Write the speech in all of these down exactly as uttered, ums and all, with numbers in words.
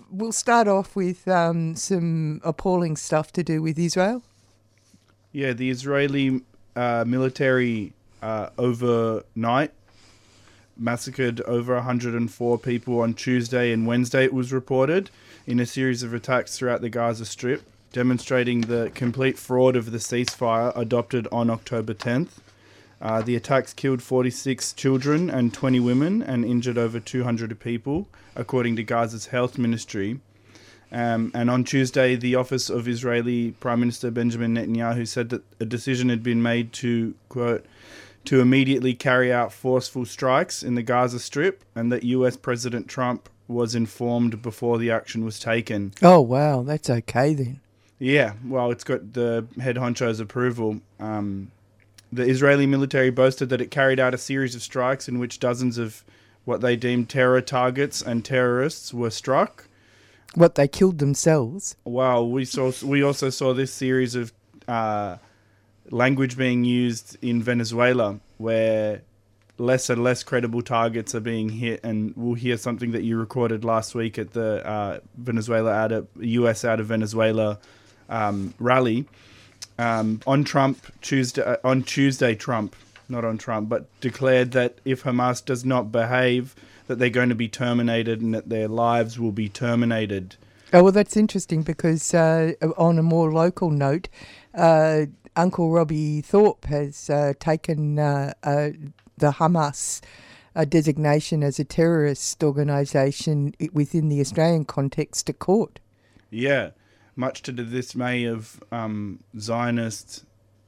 we'll start off with um, some appalling stuff to do with Israel. Yeah, the Israeli uh, military uh, overnight massacred over one hundred four people on Tuesday and Wednesday, it was reported, in a series of attacks throughout the Gaza Strip, demonstrating the complete fraud of the ceasefire adopted on October tenth. Uh, the attacks killed forty-six children and twenty women and injured over two hundred people, according to Gaza's health ministry. Um, and on Tuesday, the office of Israeli Prime Minister Benjamin Netanyahu said that a decision had been made to, quote, to immediately carry out forceful strikes in the Gaza Strip, and that U S President Trump was informed before the action was taken. Oh, wow, that's okay then. Yeah, well, it's got the head honcho's approval. Um, the Israeli military boasted that it carried out a series of strikes in which dozens of what they deemed terror targets and terrorists were struck. What, they killed themselves? Well, we saw. We also saw this series of uh, language being used in Venezuela, where less and less credible targets are being hit, and we'll hear something that you recorded last week at the uh, Venezuela out of U S out of Venezuela um, rally. Um, on Trump Tuesday, uh, on Tuesday, Trump, not on Trump, but declared that if Hamas does not behave, that they're going to be terminated and that their lives will be terminated. Oh, well, that's interesting because uh, on a more local note, uh, Uncle Robbie Thorpe has uh, taken uh, uh, the Hamas uh, designation as a terrorist organisation within the Australian context to court. Yeah, much to the dismay of um, Zionist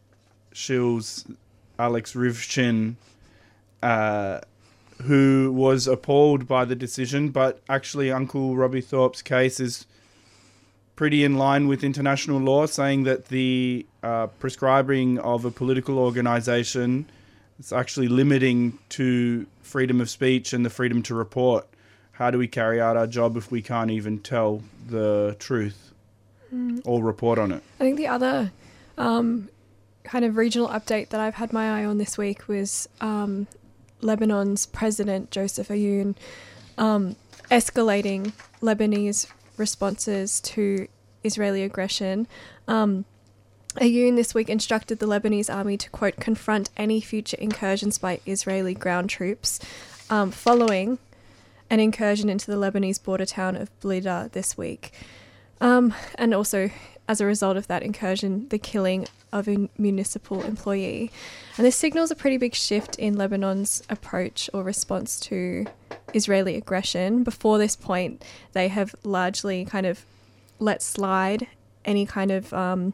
shills Alex Rivchin, uh, who was appalled by the decision, but actually Uncle Robbie Thorpe's case is pretty in line with international law, saying that the uh, prescribing of a political organisation is actually limiting to freedom of speech and the freedom to report. How do we carry out our job if we can't even tell the truth mm. or report on it? I think the other um, kind of regional update that I've had my eye on this week was um, Lebanon's president, Joseph Aoun, um, escalating Lebanese responses to Israeli aggression. Um, Aoun this week instructed the Lebanese army to, quote, confront any future incursions by Israeli ground troops, um, following an incursion into the Lebanese border town of Blida this week. Um, and also, as a result of that incursion, the killing of a municipal employee. And this signals a pretty big shift in Lebanon's approach or response to Israeli aggression. Before this point, they have largely kind of let slide any kind of um,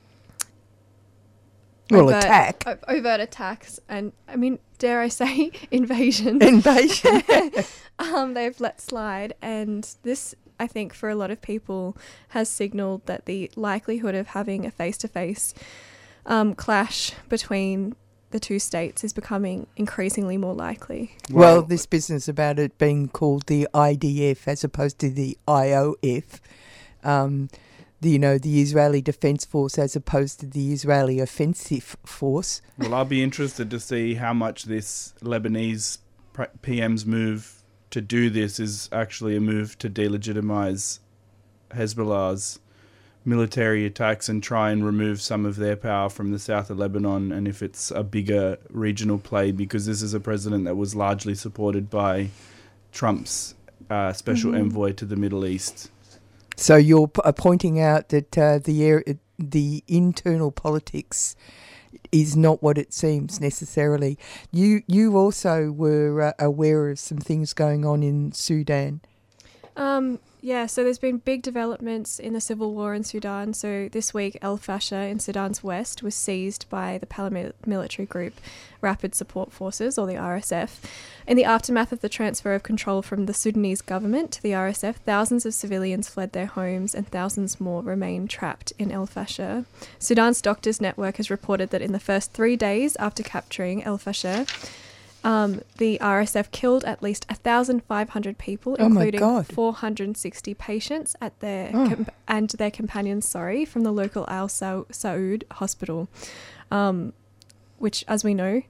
well, overt, attack. o- overt attacks and, I mean, dare I say, invasion. Invasion. um, they've let slide, and this, I think, for a lot of people has signalled that the likelihood of having a face-to-face um, clash between the two states is becoming increasingly more likely. Well, well, this business about it being called the I D F as opposed to the I O F, um, the, you know, the Israeli Defence Force as opposed to the Israeli Offensive Force. Well, I'll be interested to see how much this Lebanese P M's move to do this is actually a move to delegitimize Hezbollah's military attacks and try and remove some of their power from the south of Lebanon, and if it's a bigger regional play, because this is a president that was largely supported by Trump's uh, special mm-hmm. envoy to the Middle East. So you're p- pointing out that uh, the air, the internal politics is not what it seems necessarily. You you also were uh, aware of some things going on in Sudan. Um, yeah, so there's been big developments in the civil war in Sudan. So this week, El Fasher in Sudan's west was seized by the paramilitary group Rapid Support Forces, or the R S F. In the aftermath of the transfer of control from the Sudanese government to the R S F, thousands of civilians fled their homes and thousands more remain trapped in El Fasher. Sudan's Doctors Network has reported that in the first three days after capturing El Fasher, Um, the R S F killed at least one thousand five hundred people, oh including four hundred sixty patients at their oh. com- and their companions, sorry, from the local Al Saud hospital, um, which, as we know,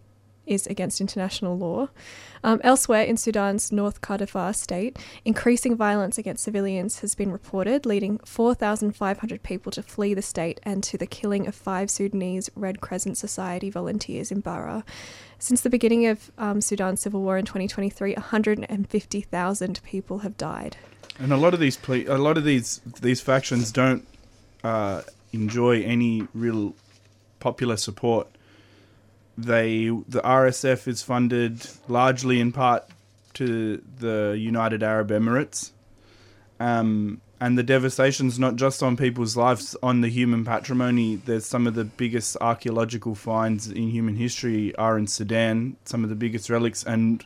is against international law. Um, elsewhere in Sudan's North Kordofan state, increasing violence against civilians has been reported, leading four thousand five hundred people to flee the state and to the killing of five Sudanese Red Crescent Society volunteers in Bara. Since the beginning of um, Sudan's civil war in twenty twenty-three, one hundred fifty thousand people have died. And a lot of these ple- a lot of these these factions don't uh, enjoy any real popular support. They the R S F is funded largely in part to the United Arab Emirates, um, and the devastation's not just on people's lives, on the human patrimony. There's some of the biggest archaeological finds in human history are in Sudan, some of the biggest relics, and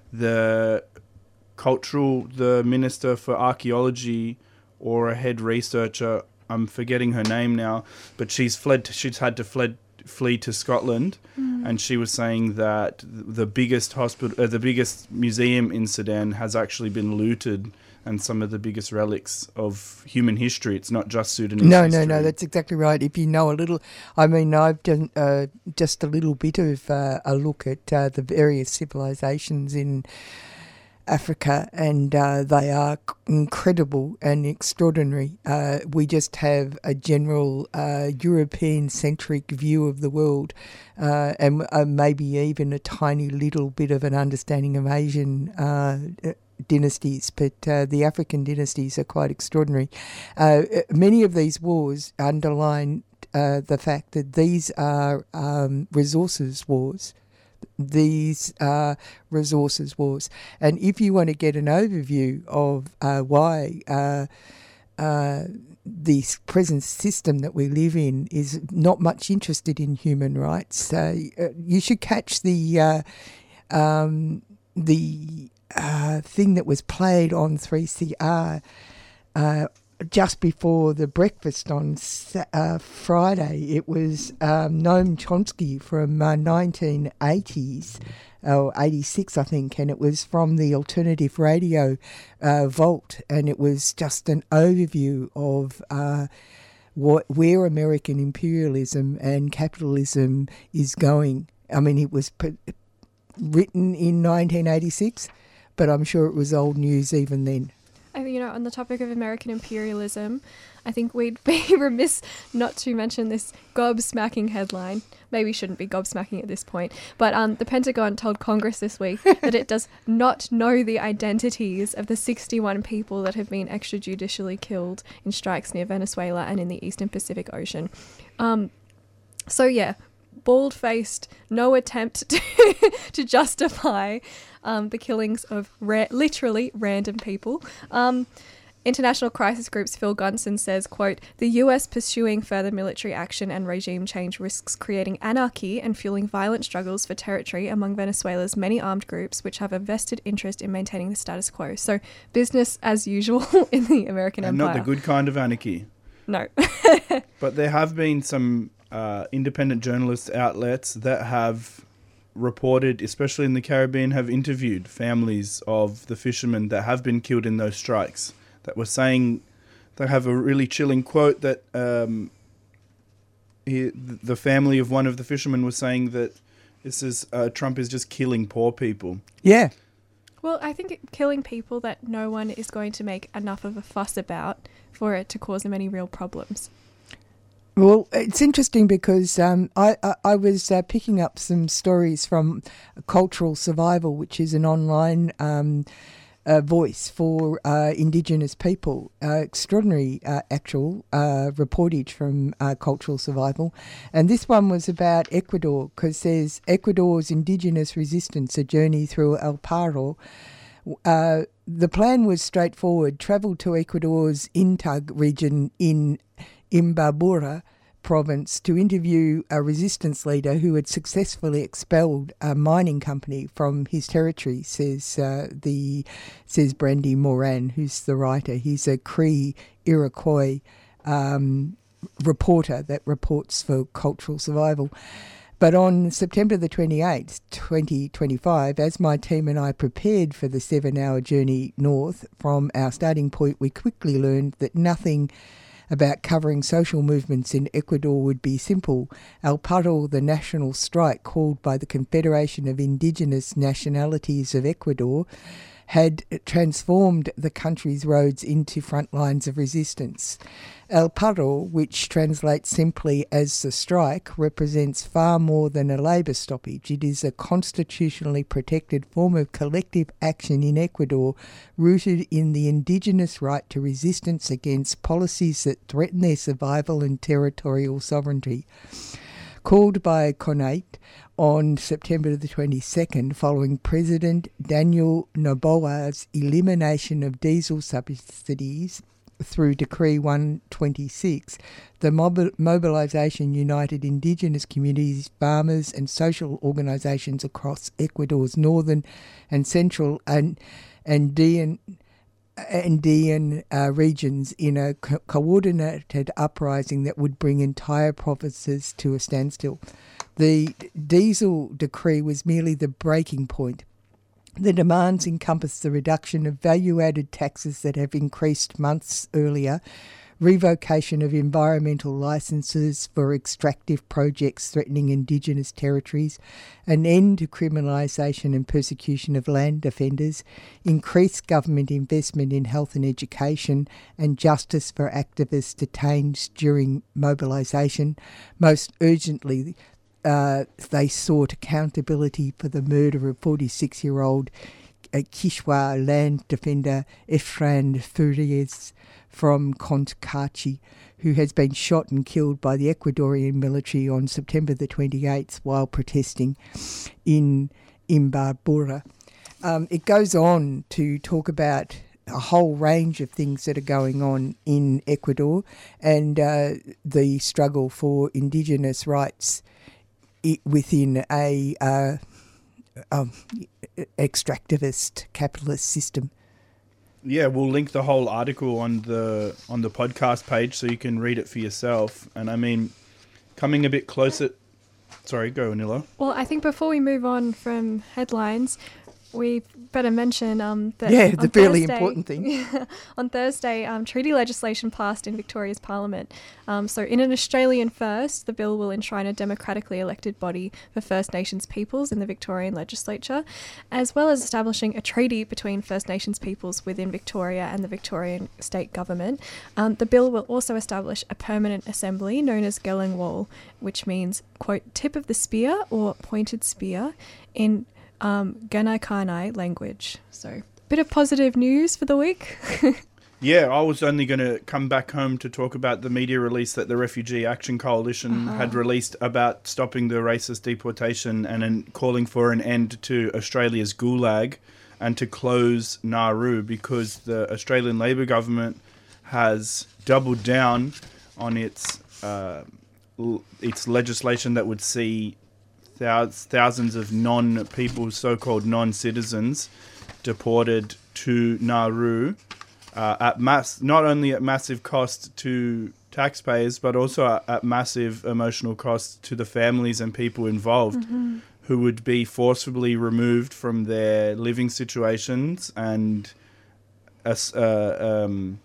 the cultural, the Minister for Archaeology or a head researcher, I'm forgetting her name now, but she's fled, to, she's had to fled, flee to Scotland, mm. and she was saying that the biggest hospital, uh, the biggest museum in Sudan has actually been looted, and some of the biggest relics of human history. It's not just Sudanese No, history. no, no, that's exactly right. If you know a little, I mean, I've done uh, just a little bit of uh, a look at uh, the various civilizations in Africa, and uh, they are incredible and extraordinary. Uh, we just have a general uh, European-centric view of the world, uh, and uh, maybe even a tiny little bit of an understanding of Asian uh, dynasties, but uh, the African dynasties are quite extraordinary. Uh, many of these wars underline uh, the fact that these are um, resources wars. These are resources wars. And if you want to get an overview of uh, why uh, uh, the present system that we live in is not much interested in human rights, uh, you should catch the uh, um, the uh, thing that was played on three C R uh, just before the breakfast on uh, Friday. It was um, Noam Chomsky from uh, nineteen eighties, or eighty-six, I think, and it was from the Alternative Radio uh, Vault, and it was just an overview of uh, what where American imperialism and capitalism is going. I mean, it was p- written in nineteen eighty-six, but I'm sure it was old news even then. I think, you know, on the topic of American imperialism, I think we'd be remiss not to mention this gobsmacking headline. Maybe shouldn't be gobsmacking at this point. But um, the Pentagon told Congress this week that it does not know the identities of the sixty-one people that have been extrajudicially killed in strikes near Venezuela and in the Eastern Pacific Ocean. Um, so, yeah, bald-faced, no attempt to, to justify um, the killings of ra- literally random people. Um, International crisis group's Phil Gunson says, quote, "The U S pursuing further military action and regime change risks creating anarchy and fueling violent struggles for territory among Venezuela's many armed groups which have a vested interest in maintaining the status quo." So business as usual in the American and empire. not the good kind of anarchy. No. But there have been some uh, independent journalist outlets that have reported, especially in the Caribbean, have interviewed families of the fishermen that have been killed in those strikes, that were saying, they have a really chilling quote that um, he, the family of one of the fishermen was saying that this is uh, Trump is just killing poor people. Yeah. Well, I think killing people that no one is going to make enough of a fuss about for it to cause them any real problems. Well, it's interesting because um, I, I, I was uh, picking up some stories from Cultural Survival, which is an online um, uh, voice for uh, Indigenous people. Uh, extraordinary uh, actual uh, reportage from uh, Cultural Survival. And this one was about Ecuador, because there's Ecuador's Indigenous Resistance, a journey through El Paro. Uh, the plan was straightforward: travel to Ecuador's Intag region in Imbabura province to interview a resistance leader who had successfully expelled a mining company from his territory, says uh, the says Brandy Moran, who's the writer. He's a Cree Iroquois um, reporter that reports for Cultural Survival. But on September the twenty-eighth, twenty twenty-five, as my team and I prepared for the seven-hour journey north from our starting point, we quickly learned that nothing about covering social movements in Ecuador would be simple. El Paro, the national strike called by the Confederation of Indigenous Nationalities of Ecuador, had transformed the country's roads into front lines of resistance. El Paro, which translates simply as the strike, represents far more than a labour stoppage. It is a constitutionally protected form of collective action in Ecuador, rooted in the indigenous right to resistance against policies that threaten their survival and territorial sovereignty. Called by CONAIE on September the twenty-second, following President Daniel Noboa's elimination of diesel subsidies through Decree one twenty-six, the mob- mobilisation united Indigenous communities, farmers and social organisations across Ecuador's northern and central and Andean Andean uh, regions in a co- coordinated uprising that would bring entire provinces to a standstill. The diesel decree was merely the breaking point. The demands encompass the reduction of value-added taxes that have increased months earlier, revocation of environmental licences for extractive projects threatening Indigenous territories, an end to criminalisation and persecution of land offenders, increased government investment in health and education, and justice for activists detained during mobilisation. Most urgently, uh, they sought accountability for the murder of forty-six-year-old uh, Quechua land defender Efrain Furias from Cotacachi, who has been shot and killed by the Ecuadorian military on September the twenty-eighth while protesting in Imbabura. Um, it goes on to talk about a whole range of things that are going on in Ecuador and uh, the struggle for Indigenous rights i- within a uh, um, extractivist capitalist system. Yeah, we'll link the whole article on the on the podcast page so you can read it for yourself. And I mean, coming a bit closer... Sorry, go, Anila. Well, I think before we move on from headlines, we better mention um, that Yeah, the really Thursday, important thing. on Thursday, um, treaty legislation passed in Victoria's Parliament. Um, so in an Australian first, the bill will enshrine a democratically elected body for First Nations peoples in the Victorian legislature, as well as establishing a treaty between First Nations peoples within Victoria and the Victorian state government. Um, the bill will also establish a permanent assembly known as Gelling Wall, which means, quote, tip of the spear or pointed spear in Um, Gunai language. So, bit of positive news for the week. Yeah, I was only going to come back home to talk about the media release that the Refugee Action Coalition uh-huh. had released about stopping the racist deportation and an, calling for an end to Australia's gulag and to close Nauru, because the Australian Labor government has doubled down on its uh, l- its legislation that would see thousands of non-people, so-called non-citizens, deported to Nauru uh, at mass, not only at massive cost to taxpayers, but also at, at massive emotional cost to the families and people involved, mm-hmm. who would be forcibly removed from their living situations and uh, um,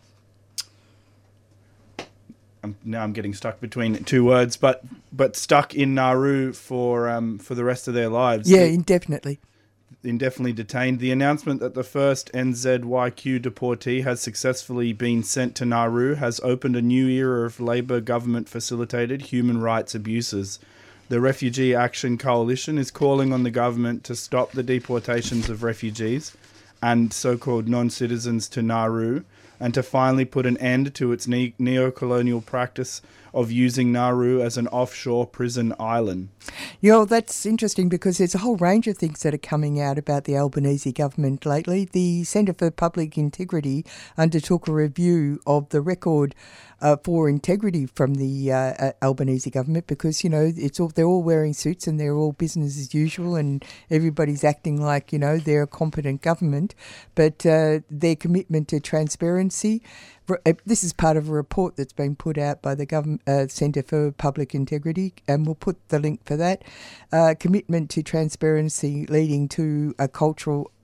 I'm, now I'm getting stuck between two words, but but stuck in Nauru for um for the rest of their lives. Yeah, indefinitely. Indefinitely detained. The announcement that the first N Z Y Q deportee has successfully been sent to Nauru has opened a new era of Labor government-facilitated human rights abuses. The Refugee Action Coalition is calling on the government to stop the deportations of refugees and so-called non-citizens to Nauru, and to finally put an end to its ne- neo-colonial practice of using Nauru as an offshore prison island. You know, that's interesting because there's a whole range of things that are coming out about the Albanese government lately. The Centre for Public Integrity undertook a review of the record uh, for integrity from the uh, Albanese government because, you know, it's all, they're all wearing suits and they're all business as usual and everybody's acting like, you know, they're a competent government. But uh, their commitment to transparency, this is part of a report that's been put out by the government, uh, Centre for Public Integrity, and we'll put the link for that. Uh, commitment to transparency leading to a cultural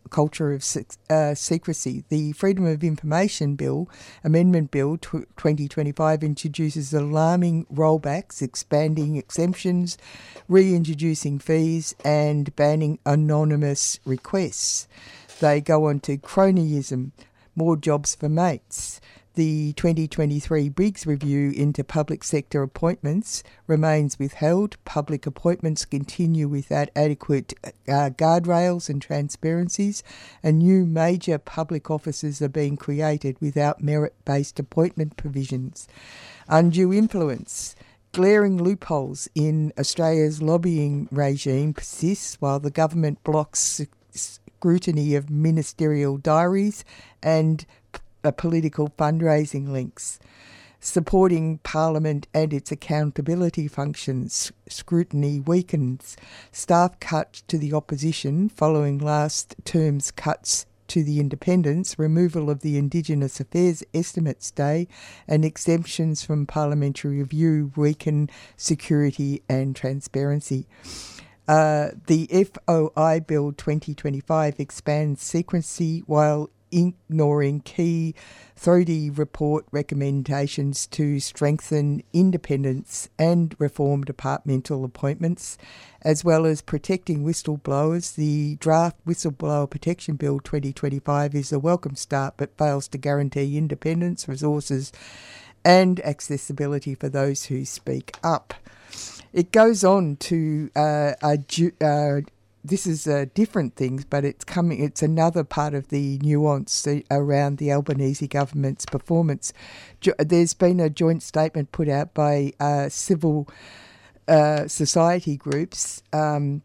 culture of uh, secrecy. The Freedom of Information Bill, Amendment Bill twenty twenty-five, introduces alarming rollbacks, expanding exemptions, reintroducing fees and banning anonymous requests. They go on to cronyism, more jobs for mates. The twenty twenty-three Briggs Review into public sector appointments remains withheld. Public appointments continue without adequate uh, guardrails and transparencies, and new major public offices are being created without merit-based appointment provisions. Undue influence. Glaring loopholes in Australia's lobbying regime persists while the government blocks scrutiny of ministerial diaries and Uh, political fundraising links. Supporting Parliament and its accountability functions, scrutiny weakens. Staff cuts to the opposition following last term's cuts to the independents, removal of the Indigenous Affairs Estimates Day and exemptions from parliamentary review weaken security and transparency. Uh, the F O I Bill twenty twenty-five expands secrecy while ignoring key Thrody report recommendations to strengthen independence and reform departmental appointments, as well as protecting whistleblowers. The draft Whistleblower Protection Bill twenty twenty-five is a welcome start but fails to guarantee independence, resources and accessibility for those who speak up. It goes on to uh, a ju- uh, This is uh, different things, but it's coming. It's another part of the nuance around the Albanese government's performance. Jo- there's been a joint statement put out by uh, civil uh, society groups um,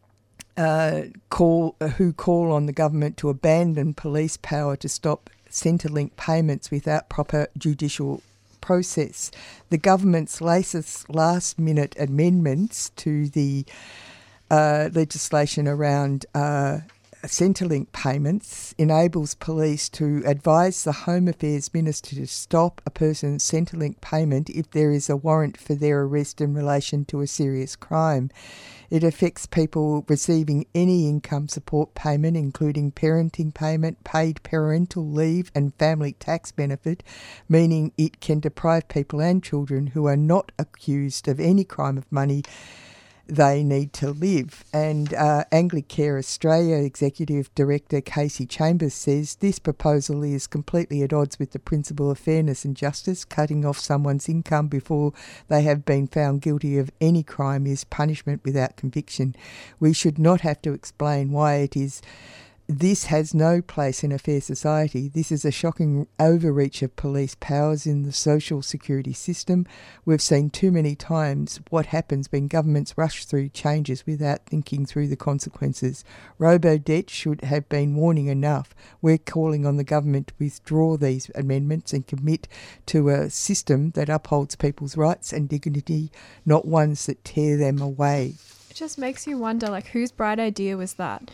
uh, call who call on the government to abandon police power to stop Centrelink payments without proper judicial process. The government's latest last-minute amendments to the Uh, legislation around uh, Centrelink payments enables police to advise the Home Affairs Minister to stop a person's Centrelink payment if there is a warrant for their arrest in relation to a serious crime. It affects people receiving any income support payment, including parenting payment, paid parental leave and family tax benefit, meaning it can deprive people and children who are not accused of any crime of money they need to live. And uh, Anglicare Australia Executive Director Casey Chambers says this proposal is completely at odds with the principle of fairness and justice. Cutting off someone's income before they have been found guilty of any crime is punishment without conviction. We should not have to explain why it is. This has no place in a fair society. This is a shocking overreach of police powers in the social security system. We've seen too many times what happens when governments rush through changes without thinking through the consequences. Robo-debt should have been warning enough. We're calling on the government to withdraw these amendments and commit to a system that upholds people's rights and dignity, not ones that tear them away. It just makes you wonder, like, whose bright idea was that?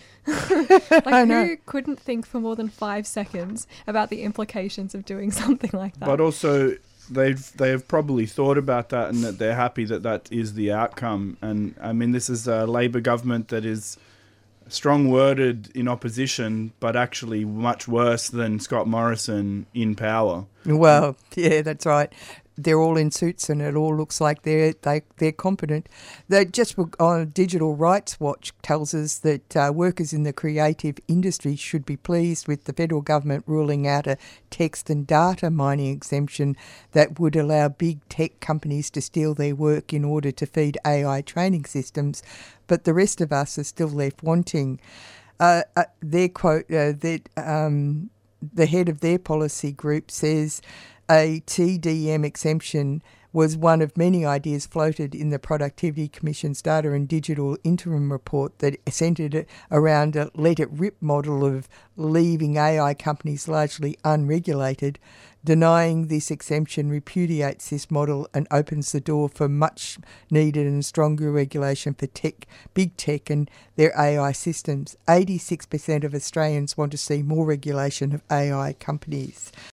Like, who couldn't think for more than five seconds about the implications of doing something like that? But also, they've they have probably thought about that, and that they're happy that that is the outcome. And I mean, this is a Labor government that is strong-worded in opposition, but actually much worse than Scott Morrison in power. Well, yeah, that's right. They're all in suits and it all looks like they're they, they're competent. They just on Digital Rights Watch tells us that uh, workers in the creative industry should be pleased with the federal government ruling out a text and data mining exemption that would allow big tech companies to steal their work in order to feed A I training systems. But the rest of us are still left wanting. Uh, uh, their quote, uh, that um, the head of their policy group says a T D M exemption was one of many ideas floated in the Productivity Commission's Data and Digital Interim Report that centred around a let-it-rip model of leaving A I companies largely unregulated. Denying this exemption repudiates this model and opens the door for much needed and stronger regulation for tech, big tech and their A I systems. eighty-six percent of Australians want to see more regulation of A I companies.